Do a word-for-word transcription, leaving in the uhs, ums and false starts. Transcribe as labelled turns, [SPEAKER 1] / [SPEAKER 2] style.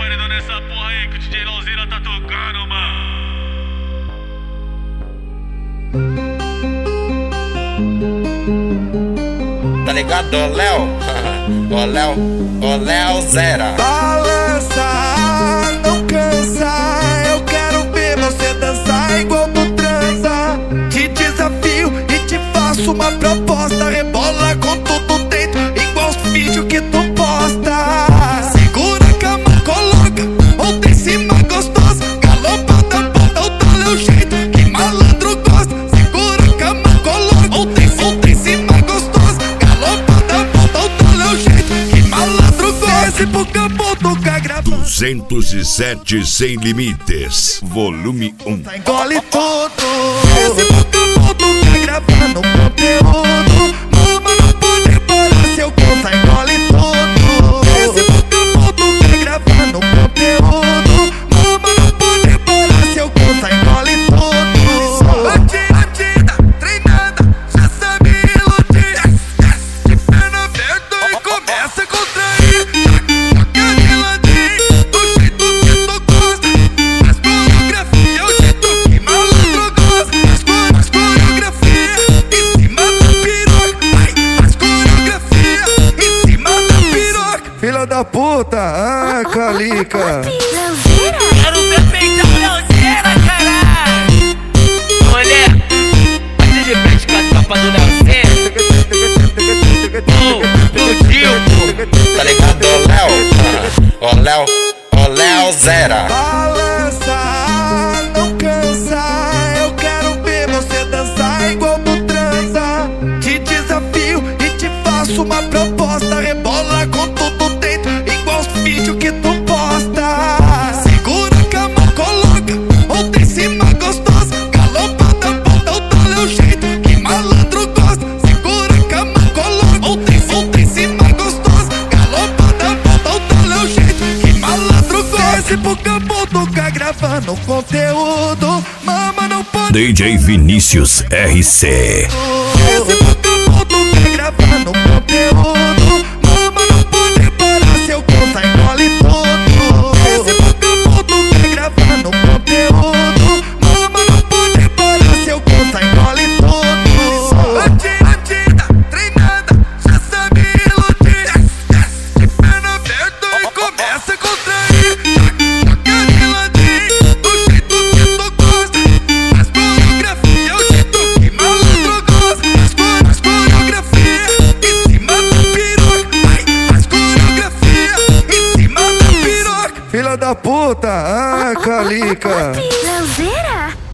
[SPEAKER 1] paredão nessa porra aí que o D J Lauzeira tá tocando, mano.
[SPEAKER 2] Tá ligado, ô Léo? Ô Léo, ô Léo Zera.
[SPEAKER 3] Balança, não cansa. Eu quero ver você dançar igual tu transa. Te desafio e te faço uma proposta. Rebola com tudo dentro, igual os vídeos que tu posta. Segura a cama, coloca outra em cima gostosa. Galopada, bota o tal é o jeito que malandro gosta. Segura a cama, coloca outra em outra em cima gostosa. Galopada, bota o tal é o jeito que malandro gosta. Desce pro campo, toca gravando.
[SPEAKER 4] duzentos e sete Sem Limites, volume um.
[SPEAKER 3] Engole tudo. Desce pro campo, toca gravando conteúdo. Mama não pode parar, seu conta engole tudo. Desce pro campo, toca gravando conteúdo. Mama não pode parar, seu conta engole tudo. Bandida, bandida, treinada, já sabe iludir. De perna aberta e começa a contrair. Joga de ladinho, do jeito que tu gosta. As coreografia é o jeito que malandro gosta. As coreografia em cima da piroca. Ai, as coreografia em cima da piroca. Filha da puta, ah, Calica.
[SPEAKER 5] Quero ver peitão Lauzeira, caralho. Olha, bate de frente com a tropa do Lauzeira. Do Dilco.
[SPEAKER 2] Tá ligado, ô Léo? Ô Léo, ô Léo Zera.
[SPEAKER 3] Balança, não cansa. Eu quero ver você dançar igual tu transa. Te desafio e te faço uma proposta. Rebola com tudo dentro, igual os vídeos que tu posta. Segura a cama, coloca outra em cima gostosa. Galopada, bota o tal é o jeito que malandro gosta. Segura a cama, coloca outra em outra em cima gostosa. Galopada, bota o tal é o jeito que malandro gosta. Desce pro campo, toca gravando conteúdo. Mama não pode.
[SPEAKER 4] D J Vinícius R C.
[SPEAKER 3] Desce pro campo, toca gravando conteúdo. Mama não pode parar, seu conta engole tudo. Desce pro campo, toca gravando conteúdo. Mama não pode parar, seu conta engole tudo. Bandida, bandida, treinada, já sabe iludir. De perna aberta e começa a contrair. Joga de ladinho, do jeito que tu gosta. As coreografia é o jeito que malandro gosta. As coreografia em cima da piroca. Ai, as coreografia em cima da piroca. Filha da puta, ah, Calica.
[SPEAKER 6] Lauzeira.